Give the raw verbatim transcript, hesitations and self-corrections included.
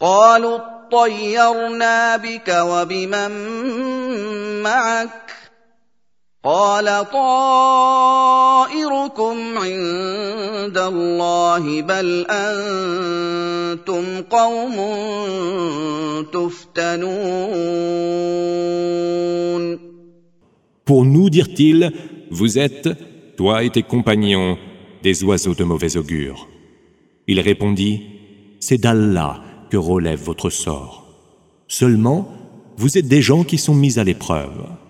قالوا اطيرنا بك وبمن معك قال طائركم عند الله بل أنتم قوم تفتنون. Pour nous, dirent-ils, vous êtes, toi et tes compagnons, des oiseaux de mauvais augure. Il répondit, c'est d'Allah que relève votre sort. Seulement, vous êtes des gens qui sont mis à l'épreuve.